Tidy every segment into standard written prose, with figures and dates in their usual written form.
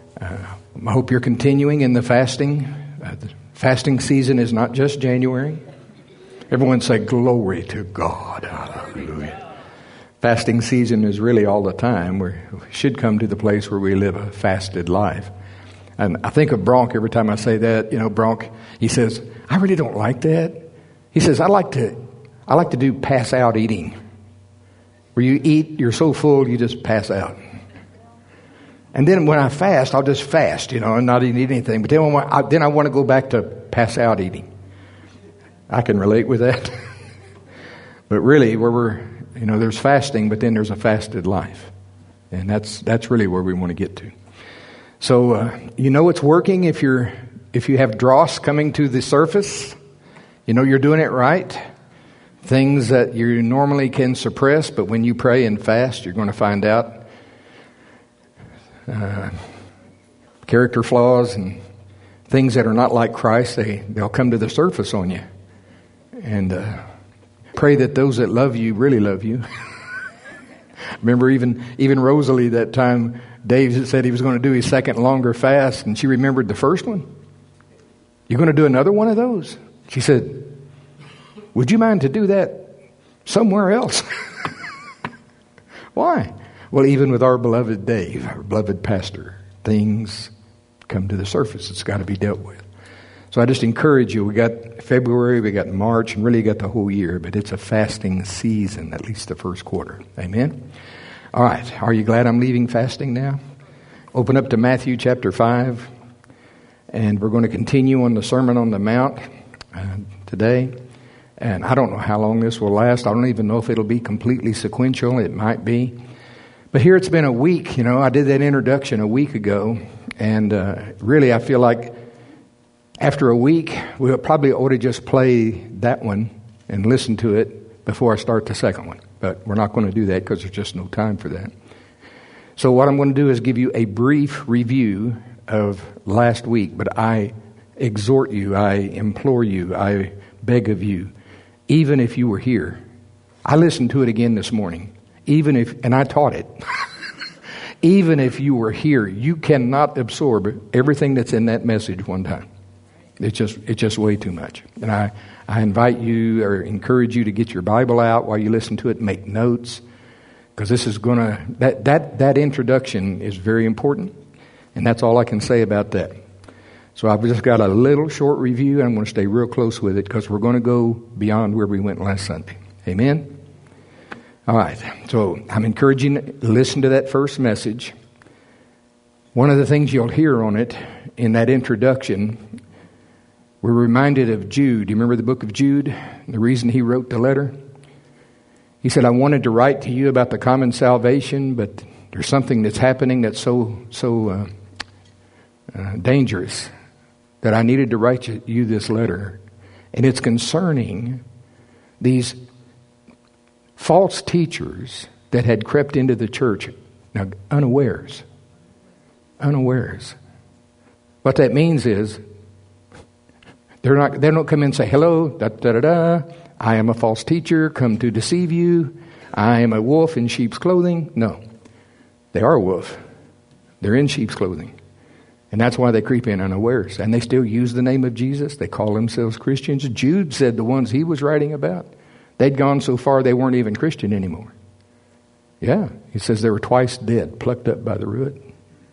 I hope you're continuing in the fasting. The fasting season is not just January. Everyone say, glory to God. Hallelujah. Fasting season is really all the time. We should come to the place where we live a fasted life. And I think of Bronk every time I say that. Bronk, he says, I really don't like that. He says, I like to do pass out eating. Where you eat, you're so full, you just pass out. And then when I fast, I'll just fast, and not eat anything. But then I want to go back to pass out eating. I can relate with that. But really, where there's fasting, but then there's a fasted life. And that's really where we want to get to. So, it's working if you have dross coming to the surface. You're doing it right. Things that you normally can suppress, but when you pray and fast, you're going to find out character flaws and things that are not like Christ. They'll come to the surface on you. And pray that those that love you really love you. Remember even Rosalie, that time Dave said he was going to do his second longer fast, and she remembered the first one. You're going to do another one of those? She said, would you mind to do that somewhere else? Why? Well, even with our beloved Dave, our beloved pastor, things come to the surface. It's got to be dealt with. So I just encourage you. We got February, we got March, and really got the whole year, but it's a fasting season, at least the first quarter. Amen? All right. Are you glad I'm leaving fasting now? Open up to Matthew chapter 5, and we're going to continue on the Sermon on the Mount today. And I don't know how long this will last. I don't even know if it'll be completely sequential. It might be. But here it's been a week. I did that introduction a week ago. And really, I feel like after a week, we probably ought to just play that one and listen to it before I start the second one. But we're not going to do that because there's just no time for that. So what I'm going to do is give you a brief review of last week. But I exhort you, I implore you, I beg of you, even if you were here. I listened to it again this morning. And I taught it. Even if you were here, you cannot absorb everything that's in that message one time. It's just way too much. And I invite you or encourage you to get your Bible out while you listen to it, make notes, because this is that introduction is very important, and that's all I can say about that. So I've just got a little short review, and I'm going to stay real close with it because we're going to go beyond where we went last Sunday. Amen? All right. So I'm encouraging you to listen to that first message. One of the things you'll hear on it in that introduction, we're reminded of Jude. Do you remember the book of Jude? The reason he wrote the letter? He said, I wanted to write to you about the common salvation, but there's something that's happening that's so dangerous that I needed to write you this letter. And it's concerning these false teachers that had crept into the church. Now, unawares. What that means is they don't come in and say, hello, I am a false teacher, come to deceive you. I am a wolf in sheep's clothing. No, they are a wolf. They're in sheep's clothing. And that's why they creep in unawares. And they still use the name of Jesus. They call themselves Christians. Jude said the ones he was writing about, they'd gone so far they weren't even Christian anymore. Yeah, he says they were twice dead, plucked up by the root.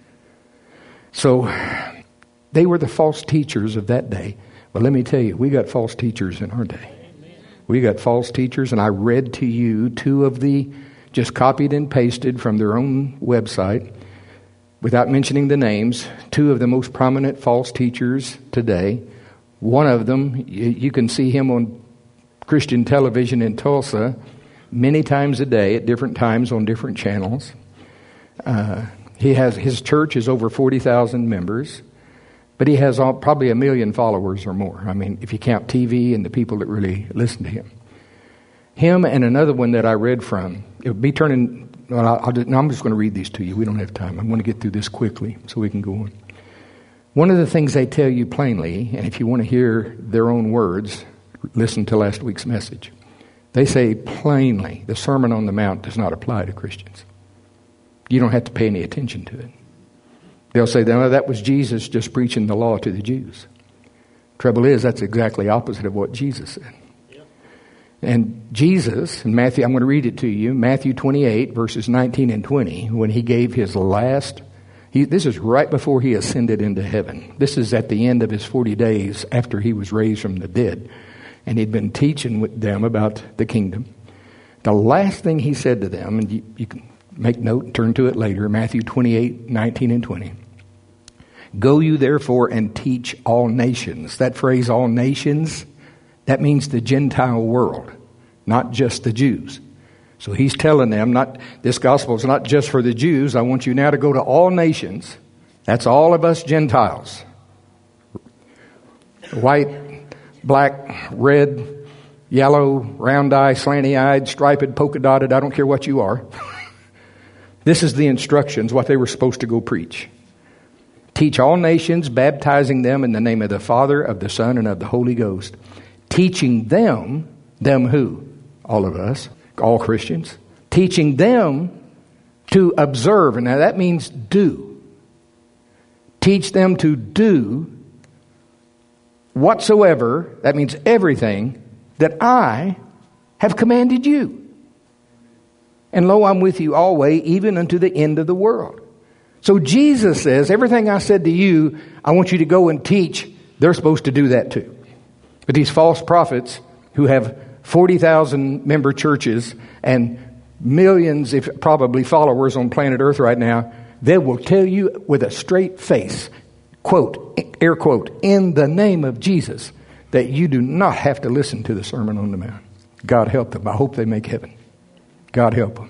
So they were the false teachers of that day. But let me tell you, we got false teachers in our day. We got false teachers, and I read to you two of the, just copied and pasted from their own website, without mentioning the names, two of the most prominent false teachers today. One of them, you can see him on Christian television in Tulsa many times a day at different times on different channels. His church is over 40,000 members, but he has probably 1 million followers or more. I mean, if you count TV and the people that really listen to him. Him and another one that I read from, it would be turning... Well, I'm just going to read these to you. We don't have time. I'm going to get through this quickly so we can go on. One of the things they tell you plainly, and if you want to hear their own words, listen to last week's message. They say plainly, the Sermon on the Mount does not apply to Christians. You don't have to pay any attention to it. They'll say, no, that was Jesus just preaching the law to the Jews. Trouble is, that's exactly opposite of what Jesus said. And Jesus, in Matthew, I'm going to read it to you, Matthew 28, verses 19 and 20, when he gave his last, this is right before he ascended into heaven. This is at the end of his 40 days after he was raised from the dead. And he'd been teaching with them about the kingdom. The last thing he said to them, and you can make note and turn to it later, Matthew 28, 19 and 20. Go you therefore and teach all nations. That phrase, all nations, that means the Gentile world, not just the Jews. So he's telling them, this gospel is not just for the Jews. I want you now to go to all nations. That's all of us Gentiles. White, black, red, yellow, round eye, slanty eyed, striped, polka dotted. I don't care what you are. This is the instructions, what they were supposed to go preach. Teach all nations, baptizing them in the name of the Father, of the Son, and of the Holy Ghost. Teaching them who? All of us, all Christians. Teaching them to observe. And now that means do. Teach them to do whatsoever, that means everything, that I have commanded you. And lo, I'm with you always, even unto the end of the world. So Jesus says, everything I said to you, I want you to go and teach. They're supposed to do that too. But these false prophets who have 40,000 member churches and millions, if probably followers on planet Earth right now, they will tell you with a straight face, quote, air quote, in the name of Jesus, that you do not have to listen to the Sermon on the Mount. God help them. I hope they make heaven. God help them.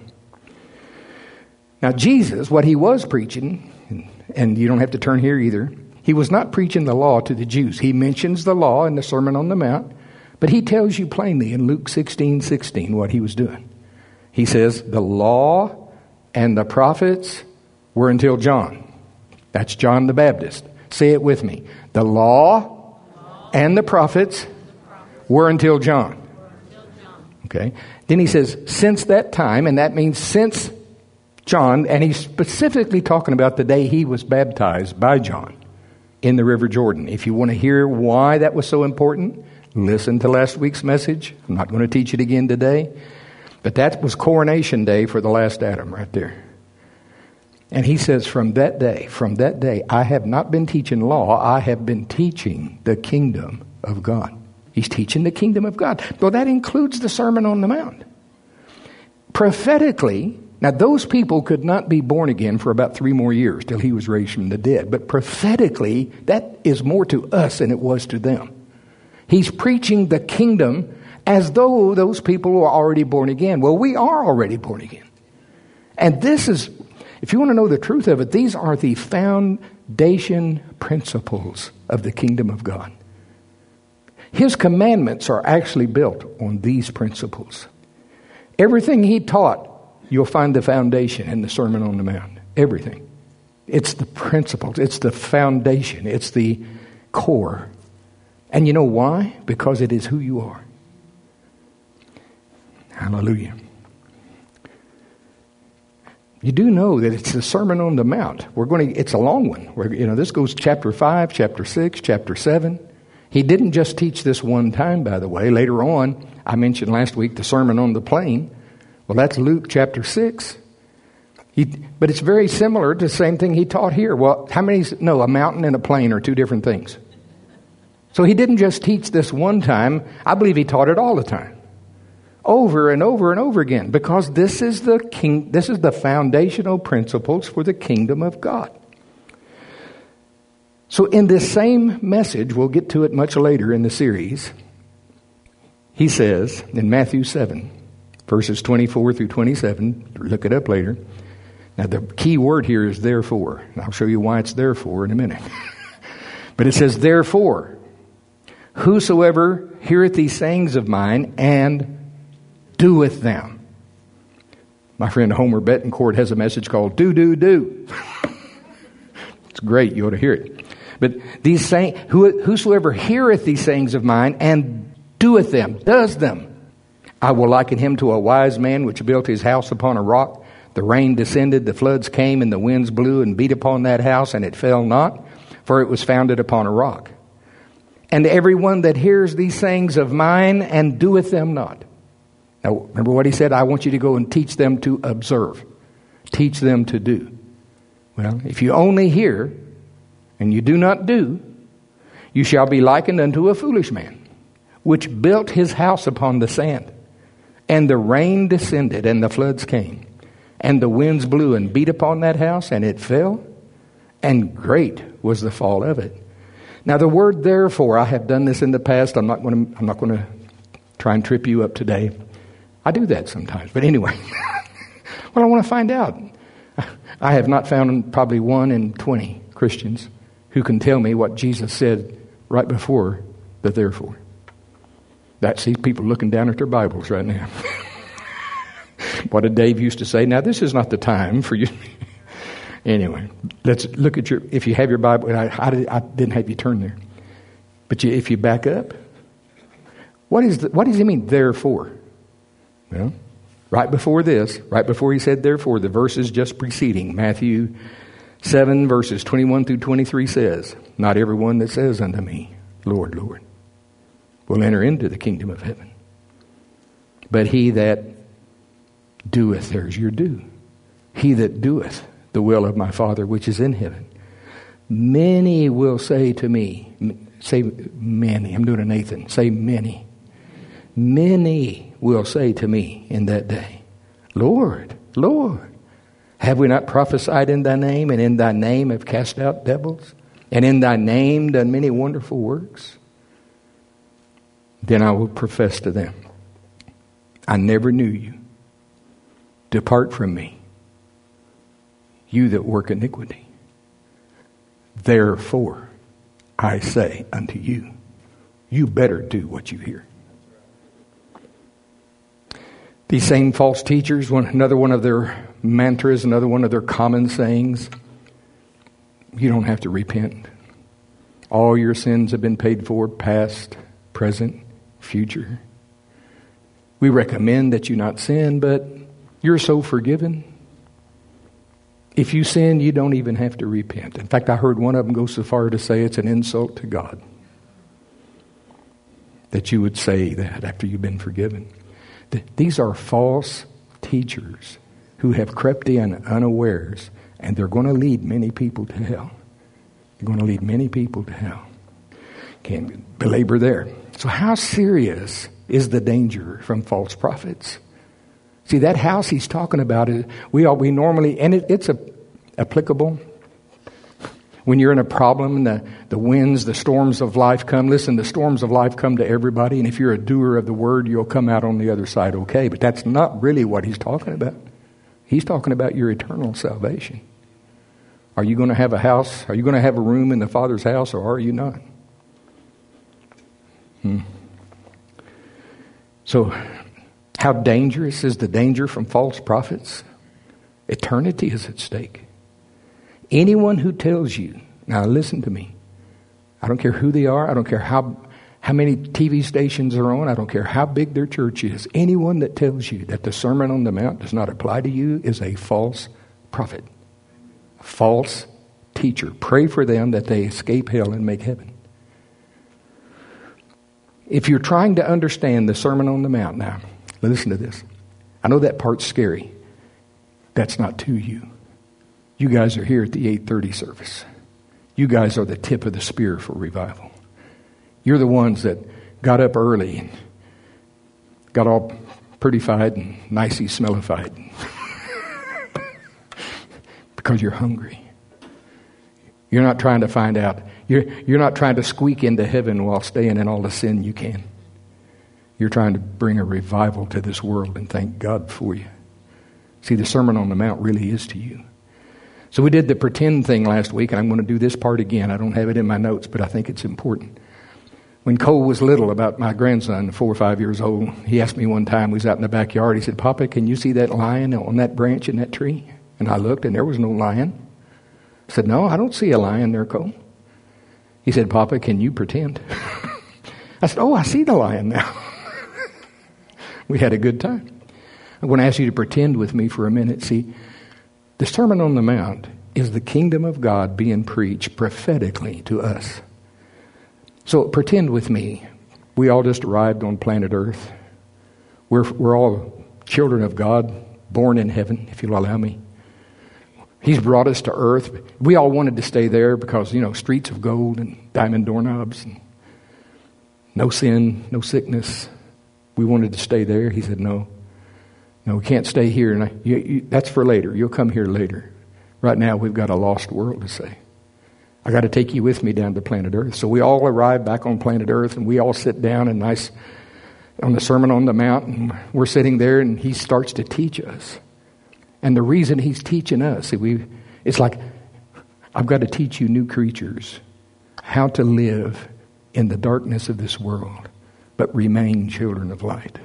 Now Jesus, what he was preaching, and you don't have to turn here either, he was not preaching the law to the Jews. He mentions the law in the Sermon on the Mount, but he tells you plainly in Luke 16:16 what he was doing. He says, the law and the prophets were until John. That's John the Baptist. Say it with me. The law and the prophets were until John. Okay. Then he says, since that time, and that means since John, and he's specifically talking about the day he was baptized by John in the River Jordan. If you want to hear why that was so important, listen to last week's message. I'm not going to teach it again today. But that was coronation day for the last Adam right there. And he says, from that day, I have not been teaching law, I have been teaching the kingdom of God. He's teaching the kingdom of God. Well, that includes the Sermon on the Mount. Prophetically, now those people could not be born again for about 3 more years till he was raised from the dead. But prophetically, that is more to us than it was to them. He's preaching the kingdom as though those people were already born again. Well, we are already born again. And this is, if you want to know the truth of it, these are the foundation principles of the kingdom of God. His commandments are actually built on these principles. Everything he taught, you'll find the foundation in the Sermon on the Mount. Everything. It's the principles. It's the foundation. It's the core. And you know why? Because it is who you are. Hallelujah. You do know that it's the Sermon on the Mount. It's a long one. This goes chapter 5, chapter 6, chapter 7. He didn't just teach this one time, by the way. Later on, I mentioned last week the Sermon on the Plain. Well, that's Luke chapter 6. But it's very similar to the same thing he taught here. Well, a mountain and a plain are 2 different things. So he didn't just teach this one time. I believe he taught it all the time. Over and over and over again. Because this is the foundational principles for the kingdom of God. So in this same message, we'll get to it much later in the series, he says in Matthew 7, verses 24 through 27, look it up later. Now the key word here is therefore. And I'll show you why it's therefore in a minute. But it says, therefore, whosoever heareth these sayings of mine and doeth them. My friend Homer Betancourt has a message called Do. It's great. You ought to hear it. But these saying, whosoever heareth these sayings of mine and doeth them, does them, I will liken him to a wise man which built his house upon a rock. The rain descended, the floods came, and the winds blew and beat upon that house, and it fell not, for it was founded upon a rock. And everyone that hears these sayings of mine and doeth them not. Now, remember what he said? I want you to go and teach them to observe. Teach them to do. Well, if you only hear and you do not do, you shall be likened unto a foolish man, which built his house upon the sand. And the rain descended, and the floods came. And the winds blew and beat upon that house, and it fell, and great was the fall of it. Now the word therefore, I have done this in the past. I'm not going to try and trip you up today. I do that sometimes, but anyway. Well, I want to find out. I have not found probably 1 in 20 Christians who can tell me what Jesus said right before the therefore. See people looking down at their Bibles right now. What did Dave used to say? Now, this is not the time for you. Anyway, let's look at if you have your Bible, and I didn't have you turn there. But if you back up, what does he mean, therefore? Well, right before this, right before he said therefore, the verses just preceding, Matthew 7, verses 21 through 23 says, not everyone that says unto me, Lord, Lord, will enter into the kingdom of heaven, but he that doeth, there's your do, he that doeth the will of my Father which is in heaven. Many will say to me, say many, I'm doing a Nathan, say many. Many will say to me in that day, Lord, Lord, have we not prophesied in thy name, and in thy name have cast out devils, and in thy name done many wonderful works? Then I will profess to them, I never knew you. Depart from me, you that work iniquity. Therefore, I say unto you, you better do what you hear. These same false teachers, another one of their mantras, another one of their common sayings, you don't have to repent. All your sins have been paid for, past, present, future. We recommend that you not sin, but you're so forgiven. If you sin, you don't even have to repent. In fact, I heard one of them go so far to say it's an insult to God that you would say that after you've been forgiven. These are false teachers who have crept in unawares, and they're going to lead many people to hell. They're going to lead many people to hell. Can't belabor there. So how serious is the danger from false prophets? See, that house he's talking about, we normally, and it's applicable. When you're in a problem and the winds, the storms of life come. Listen, the storms of life come to everybody. And if you're a doer of the word, you'll come out on the other side okay. But that's not really what he's talking about. He's talking about your eternal salvation. Are you going to have a house? Are you going to have a room in the Father's house, or are you not? So, how dangerous is the danger from false prophets? Eternity is at stake. Anyone who tells you, now listen to me, I don't care who they are, I don't care how many TV stations are on, I don't care how big their church is, anyone that tells you that the Sermon on the Mount does not apply to you is a false prophet, a false teacher. Pray for them that they escape hell and make heaven. If you're trying to understand the Sermon on the Mount now, listen to this. I know that part's scary. That's not to you. You guys are here at the 8:30 service. You guys are the tip of the spear for revival. You're the ones that got up early and got all prettified and nicey smellified because you're hungry. You're not trying to find out. You're not trying to squeak into heaven while staying in all the sin you can. You're trying to bring a revival to this world, and thank God for you. See, the Sermon on the Mount really is to you. So we did the pretend thing last week, and I'm going to do this part again. I don't have it in my notes, but I think it's important. When Cole was little, about my grandson, 4 or 5 years old, he asked me one time, we was out in the backyard, he said, Papa, can you see that lion on that branch in that tree? And I looked, and there was no lion. I said, no, I don't see a lion there, Cole. He said, Papa, can you pretend? I said, oh, I see the lion now. We had a good time. I'm going to ask you to pretend with me for a minute. See, the Sermon on the Mount is the kingdom of God being preached prophetically to us. So pretend with me. We all just arrived on planet Earth. We're all children of God, born in heaven, if you'll allow me. He's brought us to earth. We all wanted to stay there because, streets of gold and diamond doorknobs and no sin, no sickness. We wanted to stay there. He said, no, we can't stay here. And that's for later. You'll come here later. Right now, we've got a lost world to say. I got to take you with me down to planet Earth. So we all arrive back on planet Earth, and we all sit down and on the Sermon on the Mount, and we're sitting there, and he starts to teach us. And the reason he's teaching us, it's like, I've got to teach you new creatures how to live in the darkness of this world, but remain children of light.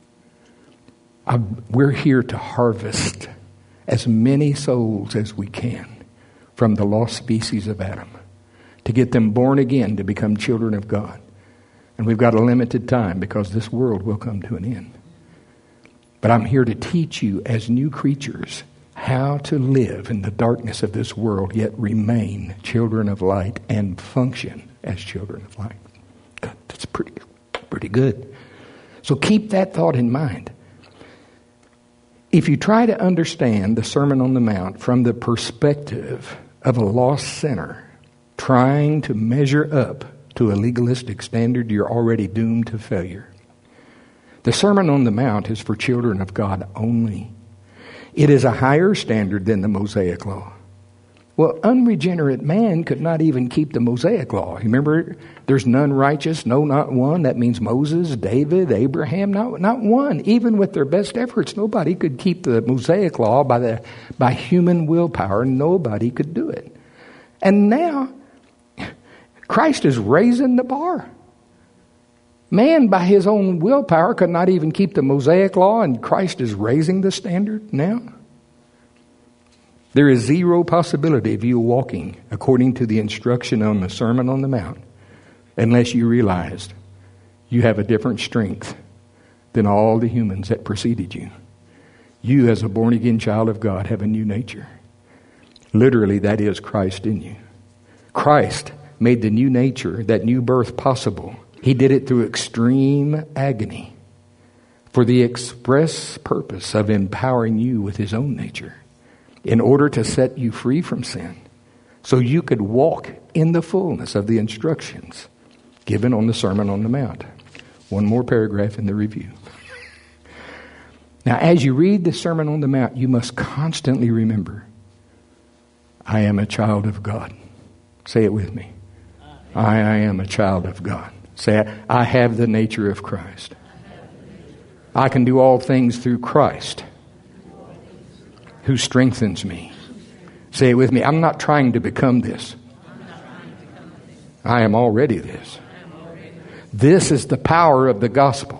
We're here to harvest as many souls as we can from the lost species of Adam, to get them born again to become children of God. And we've got a limited time because this world will come to an end. But I'm here to teach you as new creatures how to live in the darkness of this world, yet remain children of light and function as children of light. God, that's pretty good. So keep that thought in mind. If you try to understand the Sermon on the Mount from the perspective of a lost sinner trying to measure up to a legalistic standard, you're already doomed to failure. The Sermon on the Mount is for children of God only. It is a higher standard than the Mosaic Law. Well, unregenerate man could not even keep the Mosaic Law. Remember, there's none righteous, no, not one. That means Moses, David, Abraham, not one. Even with their best efforts, nobody could keep the Mosaic Law by human willpower. Nobody could do it. And now, Christ is raising the bar. Man, by his own willpower, could not even keep the Mosaic Law, and Christ is raising the standard now. There is zero possibility of you walking according to the instruction on the Sermon on the Mount unless you realized you have a different strength than all the humans that preceded you. You, as a born-again child of God, have a new nature. Literally, that is Christ in you. Christ made the new nature, that new birth, possible. He did it through extreme agony for the express purpose of empowering you with his own nature in order to set you free from sin so you could walk in the fullness of the instructions given on the Sermon on the Mount. One more paragraph in the review. Now, as you read the Sermon on the Mount, you must constantly remember, I am a child of God. Say it with me. I am a child of God. Say, I have the nature of Christ. I can do all things through Christ who strengthens me. Say it with me. I'm not trying to become this. I am already this. This is the power of the gospel.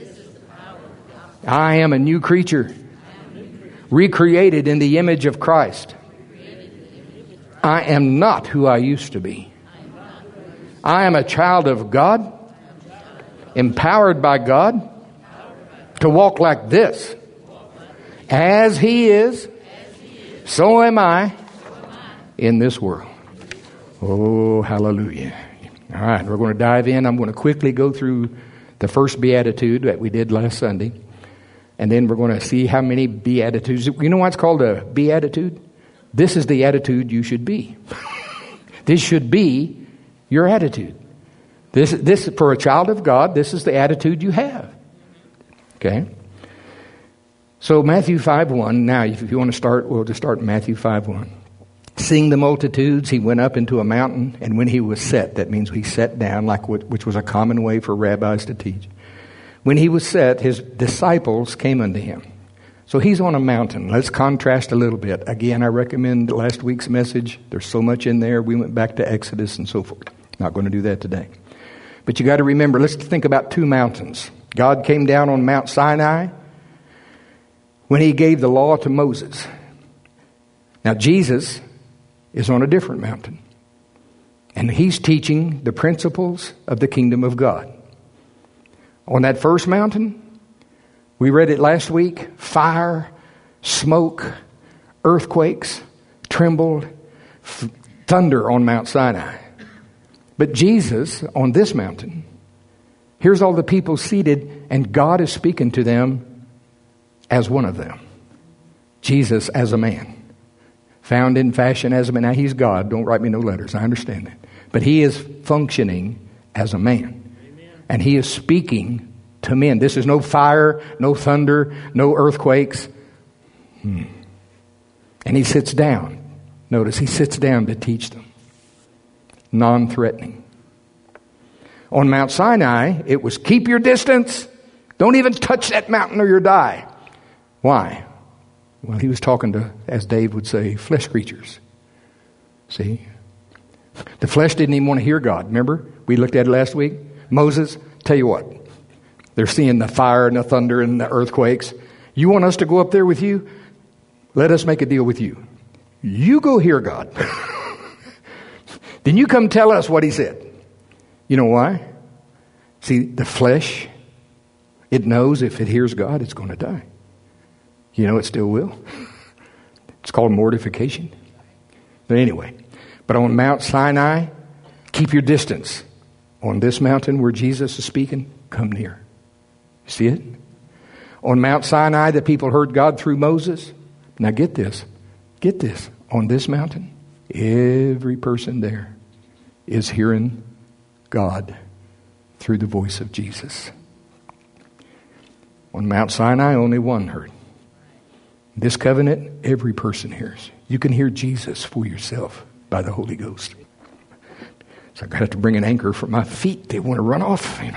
I am a new creature, recreated in the image of Christ. I am not who I used to be. I am a child of God, empowered by God to walk like this. As he is, so am I in this world. Oh, hallelujah. All right, we're going to dive in. I'm going to quickly go through the first beatitude that we did last Sunday. And then we're going to see how many beatitudes. You know what's called a beatitude? This is the attitude you should be. This should be your attitude. This for a child of God, this is the attitude you have. Okay? So Matthew 5:1. Now, if you want to start, we'll just start in Matthew 5:1. Seeing the multitudes, he went up into a mountain, and when he was set, that means he sat down, which was a common way for rabbis to teach. When he was set, his disciples came unto him. So he's on a mountain. Let's contrast a little bit. Again, I recommend last week's message. There's so much in there. We went back to Exodus and so forth. Not going to do that today. But you got to remember, let's think about two mountains. God came down on Mount Sinai when he gave the law to Moses. Now Jesus is on a different mountain. And he's teaching the principles of the kingdom of God. On that first mountain, We read it last week. Fire, smoke, earthquakes, trembled, thunder on Mount Sinai. But Jesus, on this mountain, here's all the people seated, and God is speaking to them as one of them. Jesus as a man. Found in fashion as a man. Now, he's God. Don't write me no letters. I understand that. But he is functioning as a man. Amen. And he is speaking to men. This is no fire, no thunder, no earthquakes. And he sits down. Notice, he sits down to teach them. Non-threatening. On Mount Sinai, it was keep your distance. Don't even touch that mountain or you'll die. Why? Well, he was talking to, as Dave would say, flesh creatures. See? The flesh didn't even want to hear God. Remember? We looked at it last week. Moses, tell you what. They're seeing the fire and the thunder and the earthquakes. You want us to go up there with you? Let us make a deal with you. You go hear God. Then you come tell us what he said. You know why? See, the flesh, it knows if it hears God, it's going to die. You know it still will. It's called mortification. But anyway, but on Mount Sinai, keep your distance. On this mountain where Jesus is speaking, come near. See it? On Mount Sinai, the people heard God through Moses. Now get this. Get this. On this mountain, every person there is hearing God through the voice of Jesus. On Mount Sinai, only one heard. This covenant, every person hears. You can hear Jesus for yourself by the Holy Ghost. So I got to bring an anchor for my feet. They want to run off, you know.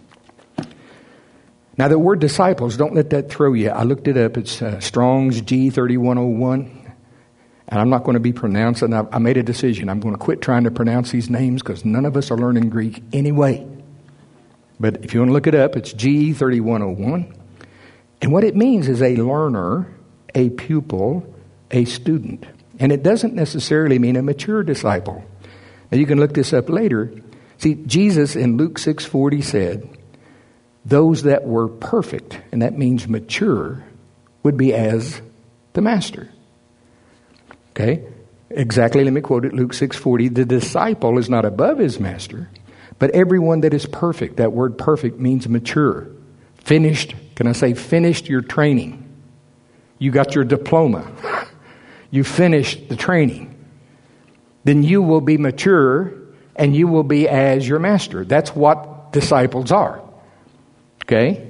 Now the word disciples, don't let that throw you. I looked it up. It's Strong's G3101. And I'm not going to be pronouncing. I made a decision. I'm going to quit trying to pronounce these names because none of us are learning Greek anyway. But if you want to look it up, it's G3101. And what it means is a learner, a pupil, a student. And it doesn't necessarily mean a mature disciple. Now you can look this up later. See, Jesus in Luke 6:40 said, those that were perfect, and that means mature, would be as the master. Okay? Exactly, let me quote it, Luke 6:40. The disciple is not above his master, but everyone that is perfect. That word perfect means mature. Finished, can I say finished your training? You got your diploma. You finished the training. Then you will be mature and you will be as your master. That's what disciples are. Okay?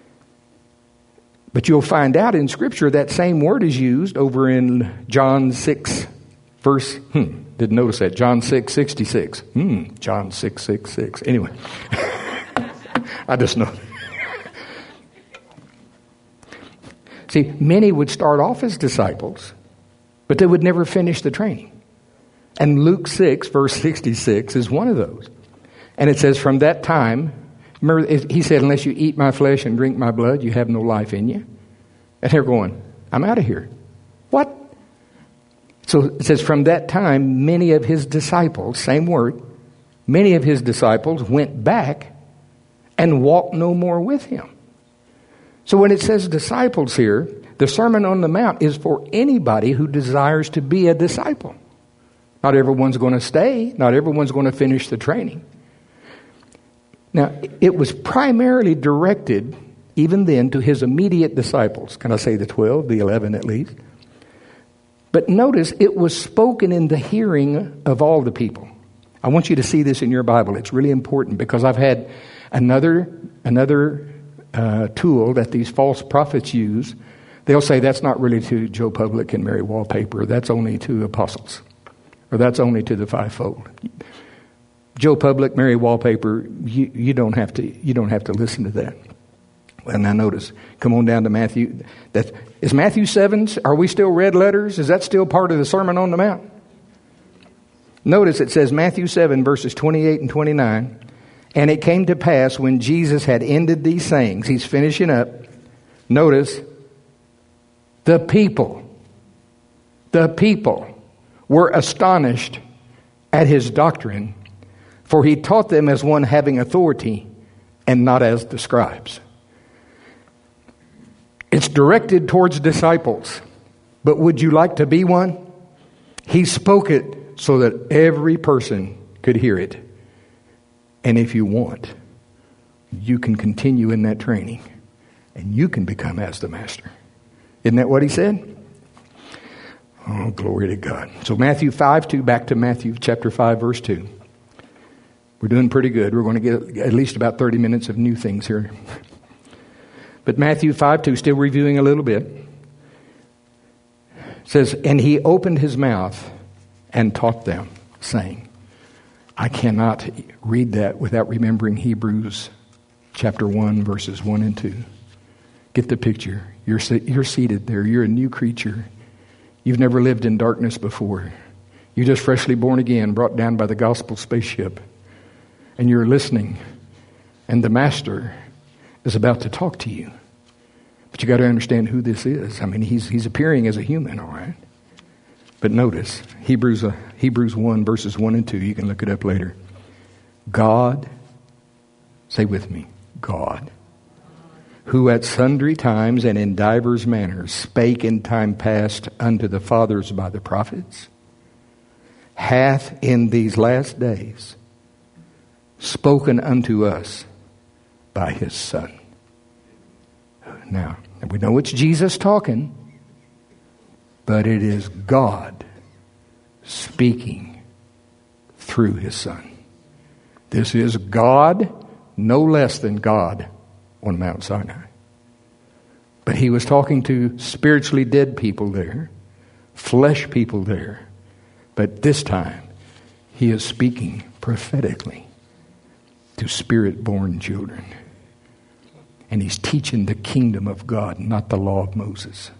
But you'll find out in Scripture that same word is used over in John 6, verse, didn't notice that, John 6:66. John 6:66. Anyway, I just know. See, many would start off as disciples, but they would never finish the training. And Luke 6, verse 66 is one of those. And it says, from that time, remember, he said, unless you eat my flesh and drink my blood, you have no life in you. And they're going, I'm out of here. What? So it says, from that time, many of his disciples, same word, many of his disciples went back and walked no more with him. So when it says disciples here, the Sermon on the Mount is for anybody who desires to be a disciple. Not everyone's going to stay. Not everyone's going to finish the training. Now, it was primarily directed, even then, to his immediate disciples. Can I say the 12, the 11 at least? But notice, it was spoken in the hearing of all the people. I want you to see this in your Bible. It's really important because I've had another tool that these false prophets use. They'll say that's not really to Joe Public and Mary Wallpaper. That's only to apostles. Or that's only to the fivefold. Joe Public, Mary Wallpaper, you don't have to listen to that. Well, now notice, come on down to Matthew. Is Matthew 7, are we still red letters? Is that still part of the Sermon on the Mount? Notice it says Matthew 7, verses 28 and 29. And it came to pass when Jesus had ended these sayings, he's finishing up. Notice, the people were astonished at his doctrine, for he taught them as one having authority and not as the scribes. It's directed towards disciples. But would you like to be one? He spoke it so that every person could hear it. And if you want, you can continue in that training. And you can become as the Master. Isn't that what he said? Oh, glory to God. So Matthew 5:2, back to Matthew chapter 5, verse 2. We're doing pretty good. We're going to get at least about 30 minutes of new things here. But Matthew 5:2, still reviewing a little bit, says, and he opened his mouth and taught them, saying, I cannot read that without remembering Hebrews chapter 1, verses 1 and 2. Get the picture. You're seated there. You're a new creature. You've never lived in darkness before. You're just freshly born again, brought down by the gospel spaceship. And you're listening. And the Master is about to talk to you. But you got to understand who this is. I mean, he's appearing as a human, all right? But notice, Hebrews 1, verses 1 and 2. You can look it up later. God, say with me, God, who at sundry times and in divers manners spake in time past unto the fathers by the prophets, hath in these last days spoken unto us by his Son. Now, we know it's Jesus talking, but it is God speaking through his Son. This is God, no less than God on Mount Sinai. But he was talking to spiritually dead people there, flesh people there. But this time, he is speaking prophetically to spirit-born children. And he's teaching the kingdom of God, not the law of Moses.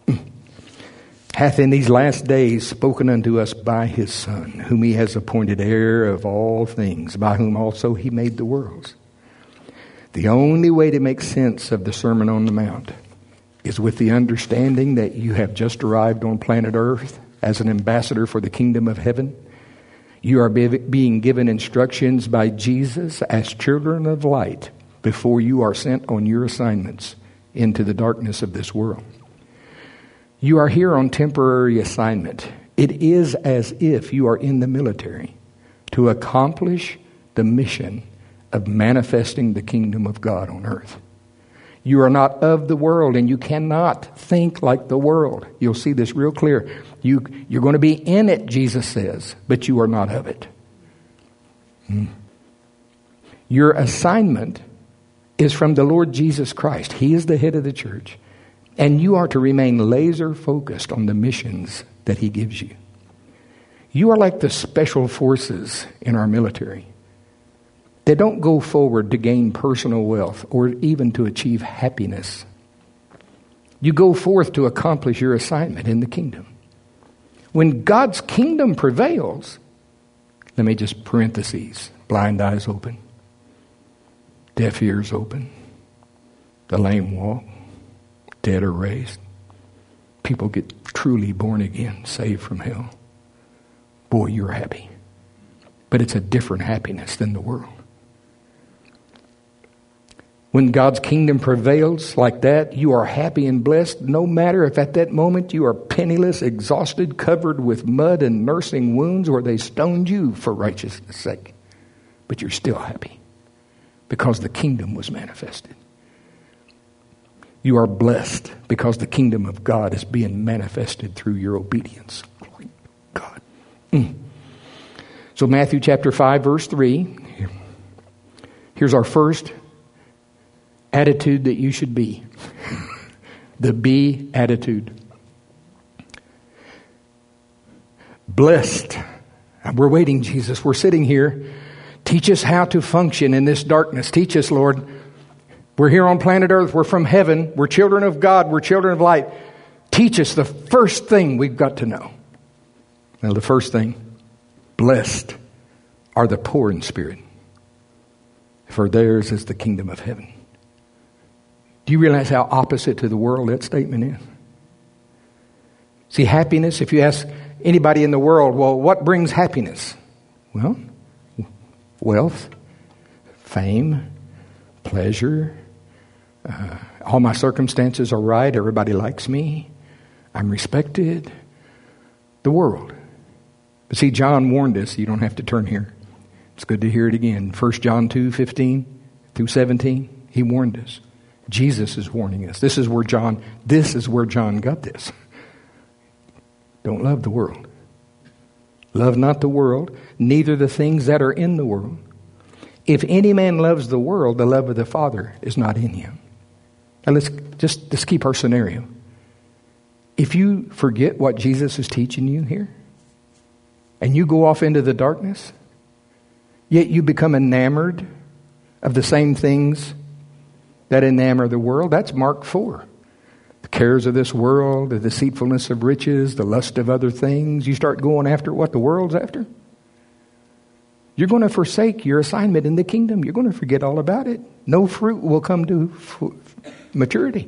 Hath in these last days spoken unto us by his Son, whom he has appointed heir of all things, by whom also he made the worlds. The only way to make sense of the Sermon on the Mount is with the understanding that you have just arrived on planet Earth as an ambassador for the kingdom of heaven. You are being given instructions by Jesus as children of light before you are sent on your assignments into the darkness of this world. You are here on temporary assignment. It is as if you are in the military to accomplish the mission of manifesting the kingdom of God on earth. You are not of the world, and you cannot think like the world. You'll see this real clear. You're going to be in it, Jesus says, but you are not of it. Your assignment is from the Lord Jesus Christ. He is the head of the church. And you are to remain laser focused on the missions that he gives you. You are like the special forces in our military. They don't go forward to gain personal wealth or even to achieve happiness. You go forth to accomplish your assignment in the kingdom. When God's kingdom prevails, let me just parentheses, blind eyes open, deaf ears open, the lame walk, dead are raised, people get truly born again, saved from hell. Boy, you're happy. But it's a different happiness than the world. When God's kingdom prevails like that, you are happy and blessed, no matter if at that moment you are penniless, exhausted, covered with mud and nursing wounds, or they stoned you for righteousness' sake. But you're still happy because the kingdom was manifested. You are blessed because the kingdom of God is being manifested through your obedience. Glory to God. So Matthew chapter 5, verse 3. Here's our first attitude that you should be. The be attitude. Blessed. We're waiting, Jesus. We're sitting here. Teach us how to function in this darkness. Teach us, Lord. We're here on planet Earth. We're from heaven. We're children of God. We're children of light. Teach us the first thing we've got to know. Now, the first thing, blessed are the poor in spirit, for theirs is the kingdom of heaven. Do you realize how opposite to the world that statement is? See, happiness, if you ask anybody in the world, well, what brings happiness? Well, wealth, fame, pleasure, All my circumstances are right. Everybody likes me. I'm respected. The world. But see, John warned us. You don't have to turn here. It's good to hear it again. 1 John 2:15 through 17. He warned us. Jesus is warning us. This is where John got this. Don't love the world. Love not the world, neither the things that are in the world. If any man loves the world, the love of the Father is not in him. Now let's keep our scenario. If you forget what Jesus is teaching you here, and you go off into the darkness, yet you become enamored of the same things that enamor the world, that's Mark 4. The cares of this world, the deceitfulness of riches, the lust of other things. You start going after what the world's after. You're going to forsake your assignment in the kingdom. You're going to forget all about it. No fruit will come to maturity.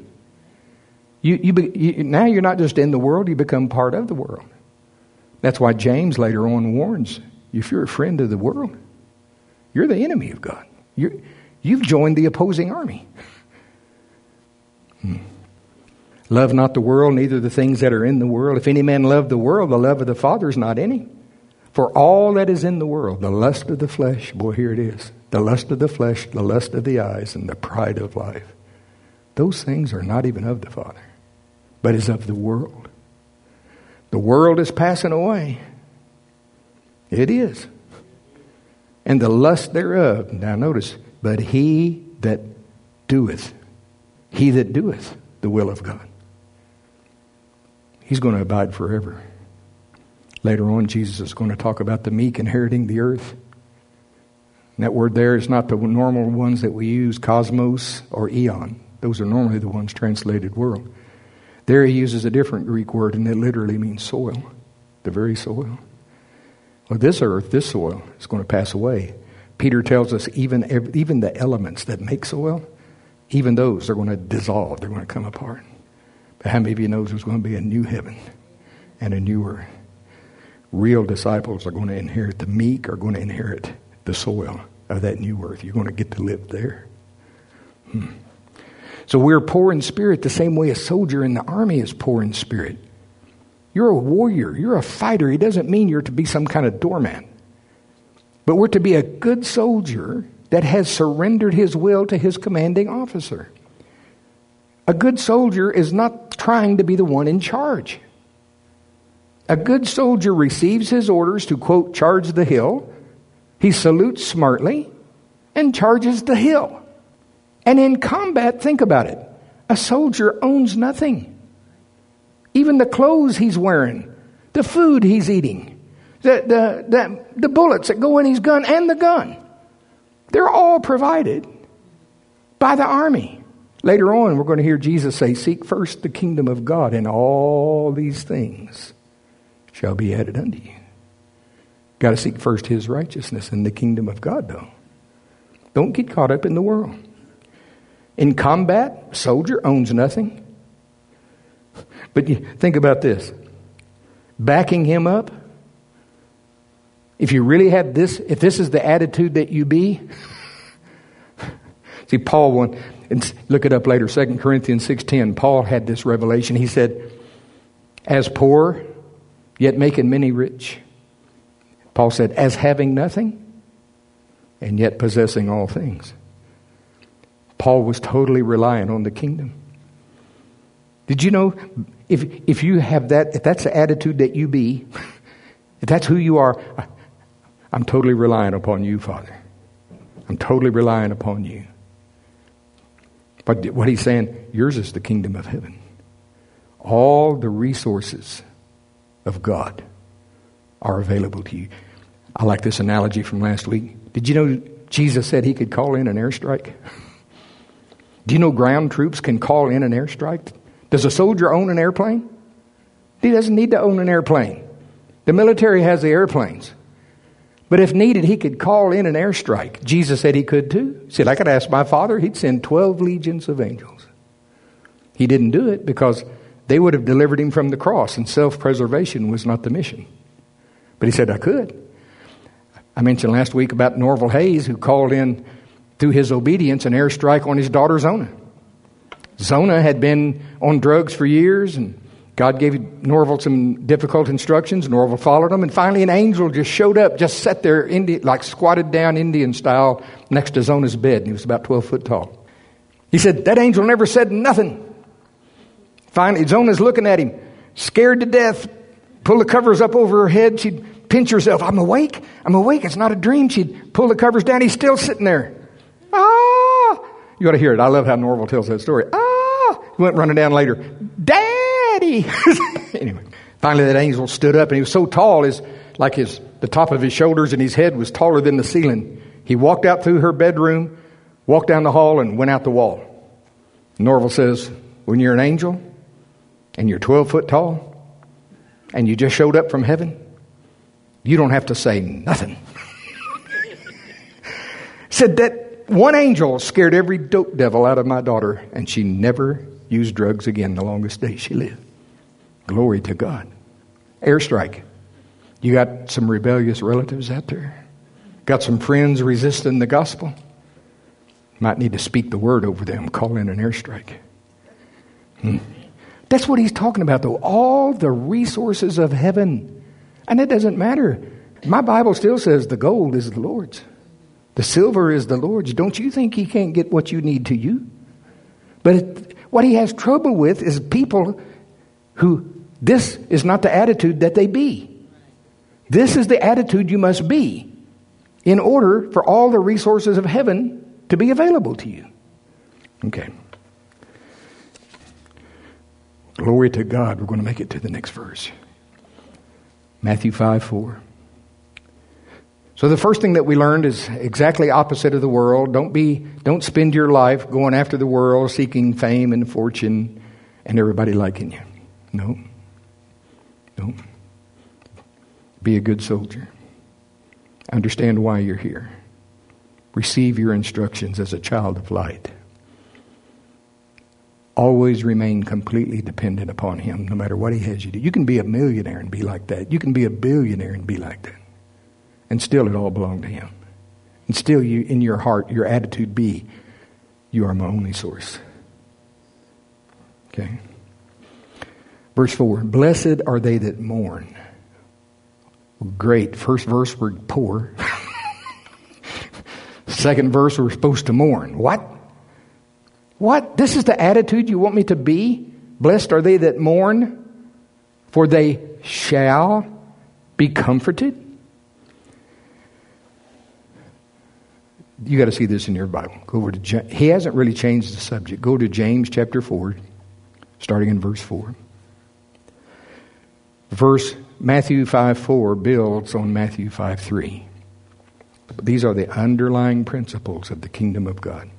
Now you're not just in the world, you become part of the world. That's why James later on warns, if you're a friend of the world, you're the enemy of God. You've joined the opposing army. Love not the world, neither the things that are in the world. If any man love the world, the love of the Father is not in him. For all that is in the world, the lust of the flesh, boy, here it is. The lust of the flesh, the lust of the eyes, and the pride of life. Those things are not even of the Father, but is of the world. The world is passing away. It is. And the lust thereof. Now notice, but he that doeth the will of God, he's going to abide forever. Later on, Jesus is going to talk about the meek inheriting the earth. And that word there is not the normal ones that we use, cosmos or eon. Those are normally the ones translated world. There he uses a different Greek word, and it literally means soil, the very soil. Well, this earth, this soil, is going to pass away. Peter tells us even the elements that make soil, even those are going to dissolve. They're going to come apart. But how many of you knows there's going to be a new heaven and a new earth? Real disciples are going to inherit. The meek are going to inherit the soil of that new earth. You're going to get to live there. So we're poor in spirit the same way a soldier in the army is poor in spirit. You're a warrior. You're a fighter. It doesn't mean you're to be some kind of doormat. But we're to be a good soldier that has surrendered his will to his commanding officer. A good soldier is not trying to be the one in charge. A good soldier receives his orders to, quote, charge the hill. He salutes smartly and charges the hill. And in combat, think about it. A soldier owns nothing. Even the clothes he's wearing, the food he's eating, the bullets that go in his gun and the gun. They're all provided by the army. Later on, we're going to hear Jesus say, seek first the kingdom of God, and all these things shall be added unto you. Got to seek first his righteousness and the kingdom of God, though. Don't get caught up in the world. In combat, a soldier owns nothing. But you think about this. Backing him up, if you really have this, if this is the attitude that you be, see, Paul and look it up later, 2 Corinthians 6:10, Paul had this revelation. He said, as poor, yet making many rich. Paul said, as having nothing, and yet possessing all things. Paul was totally reliant on the kingdom. Did you know, if you have that, if that's the attitude that you be, if that's who you are, I'm totally reliant upon you, Father. I'm totally reliant upon you. But what he's saying, yours is the kingdom of heaven. All the resources of God are available to you. I like this analogy from last week. Did you know Jesus said he could call in an airstrike? Do you know ground troops can call in an airstrike? Does a soldier own an airplane? He doesn't need to own an airplane. The military has the airplanes. But if needed, he could call in an airstrike. Jesus said he could too. He said, I could ask my Father, he'd send 12 legions of angels. He didn't do it because they would have delivered him from the cross, and self-preservation was not the mission. But he said, I could. I mentioned last week about Norval Hayes, who called in, through his obedience, an airstrike on his daughter's Zona. Zona had been on drugs for years, and God gave Norval some difficult instructions. Norval followed them, and finally an angel just showed up, just sat there, like squatted down Indian style next to Zona's bed, and he was about 12 foot tall. He said, that angel never said nothing. Finally, Zona's looking at him, scared to death, pull the covers up over her head. She'd pinch herself. I'm awake. It's not a dream. She'd pull the covers down. He's still sitting there. Ah! You ought to hear it. I love how Norval tells that story. Ah! He went running down later. Daddy! Anyway, finally that angel stood up, and he was so tall, the top of his shoulders and his head was taller than the ceiling. He walked out through her bedroom, walked down the hall, and went out the wall. Norval says, when you're an angel and you're 12 foot tall and you just showed up from heaven, you don't have to say nothing. Said that one angel scared every dope devil out of my daughter, and she never used drugs again the longest day she lived. Glory to God. Airstrike. You got some rebellious relatives out there? Got some friends resisting the gospel? Might need to speak the word over them. Call in an airstrike. That's what he's talking about, though. All the resources of heaven. And it doesn't matter. My Bible still says the gold is the Lord's. The silver is the Lord's. Don't you think he can't get what you need to you? But what he has trouble with is people who, this is not the attitude that they be. This is the attitude you must be in order for all the resources of heaven to be available to you. Okay. Glory to God. We're going to make it to the next verse. Matthew 5:4. So the first thing that we learned is exactly opposite of the world. Don't spend your life going after the world, seeking fame and fortune and everybody liking you. No. Be a good soldier. Understand why you're here. Receive your instructions as a child of light. Always remain completely dependent upon him, no matter what he has you do. You can be a millionaire and be like that. You can be a billionaire and be like that. And still it all belong to him. And still you, in your heart, your attitude be, you are my only source. Okay. Verse 4, blessed are they that mourn. Great. First verse, we're poor. Second verse, we're supposed to mourn. What? This is the attitude you want me to be? Blessed are they that mourn, for they shall be comforted. You got to see this in your Bible. Go over to he hasn't really changed the subject. Go to James chapter 4, starting in verse 4. Matthew 5:4 builds on Matthew 5:3. These are the underlying principles of the kingdom of God.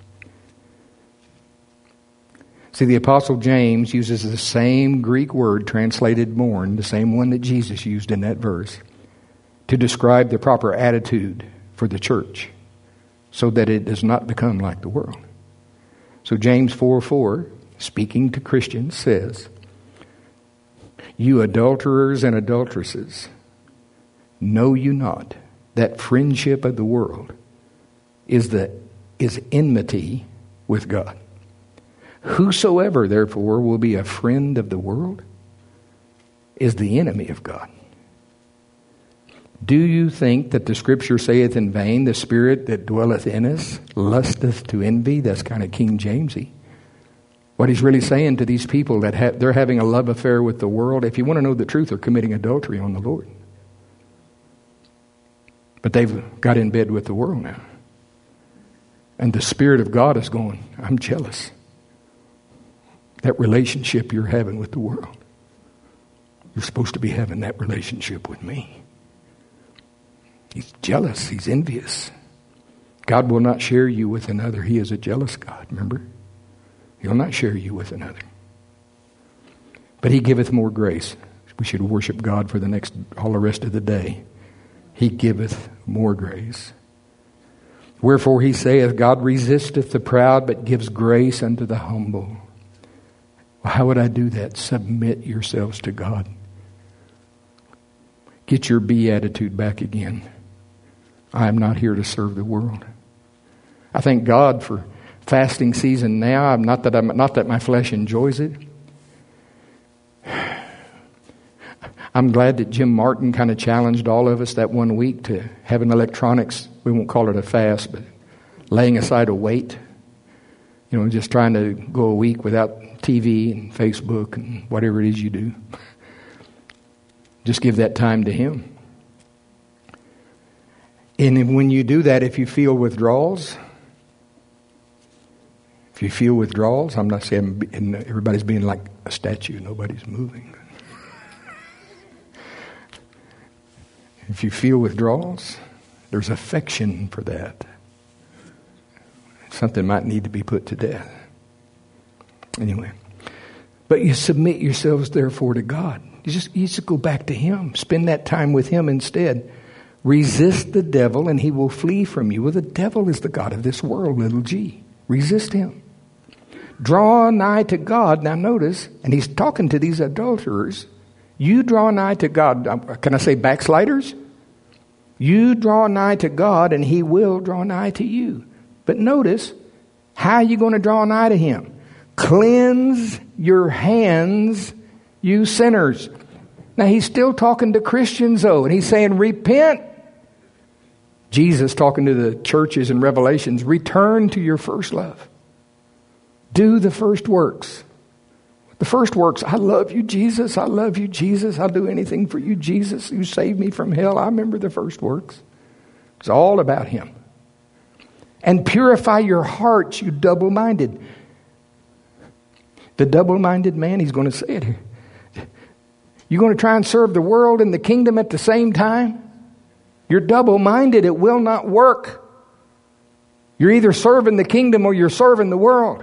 See, the Apostle James uses the same Greek word translated mourn, the same one that Jesus used in that verse, to describe the proper attitude for the church, so that it does not become like the world. So James 4:4, speaking to Christians, says, you adulterers and adulteresses, know you not that friendship of the world is enmity with God? Whosoever, therefore, will be a friend of the world is the enemy of God. Do you think that the Scripture saith in vain, the Spirit that dwelleth in us lusteth to envy? That's kind of King Jamesy. What he's really saying to these people that they're having a love affair with the world, if you want to know the truth, they're committing adultery on the Lord. But they've got in bed with the world now. And the Spirit of God is going, I'm jealous. That relationship you're having with the world, you're supposed to be having that relationship with me. He's jealous. He's envious. God will not share you with another. He is a jealous God, remember? He'll not share you with another. But he giveth more grace. We should worship God for all the rest of the day. He giveth more grace. Wherefore he saith, God resisteth the proud, but gives grace unto the humble. Well, how would I do that? Submit yourselves to God. Get your beatitude back again. I am not here to serve the world. I thank God for fasting season now. Not that my flesh enjoys it. I'm glad that Jim Martin kind of challenged all of us that one week to having electronics. We won't call it a fast, but laying aside a weight. Just trying to go a week without TV and Facebook and whatever it is you do. Just give that time to Him. And when you do that, if you feel withdrawals, I'm not saying everybody's being like a statue, nobody's moving. If you feel withdrawals, there's affection for that. Something might need to be put to death. Anyway. But you submit yourselves therefore to God. You just go back to Him. Spend that time with Him instead. Resist the devil and he will flee from you. Well, the devil is the god of this world, little g. Resist him. Draw nigh to God. Now notice, and he's talking to these adulterers. You draw nigh to God. Can I say backsliders? You draw nigh to God and He will draw nigh to you. But notice, how are you going to draw nigh to Him? Cleanse your hands, you sinners. Now He's still talking to Christians though, and He's saying, repent. Jesus talking to the churches in Revelations, return to your first love. Do the first works. The first works, I love you, Jesus. I love you, Jesus. I'll do anything for you, Jesus. You saved me from hell. I remember the first works. It's all about Him. And purify your hearts, you double-minded. The double-minded man, he's going to say it here. You're going to try and serve the world and the kingdom at the same time? You're double-minded. It will not work. You're either serving the kingdom or you're serving the world.